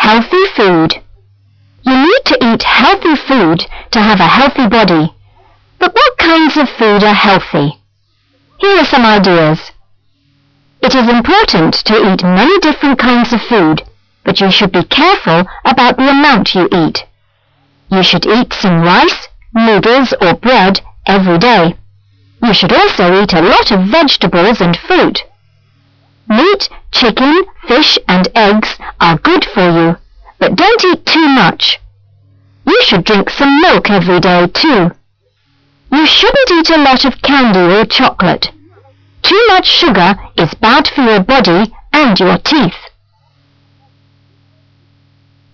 Healthy food. You need to eat healthy food to have a healthy body. But what kinds of food are healthy? Here are some ideas. It is important to eat many different kinds of food, but you should be careful about the amount you eat. You should eat some rice, noodles or bread every day. You should also eat a lot of vegetables and fruit. Meat, chicken, fish and eggs are good for you, but don't eat too much. You should drink some milk every day too. You shouldn't eat a lot of candy or chocolate. Too much sugar is bad for your body and your teeth.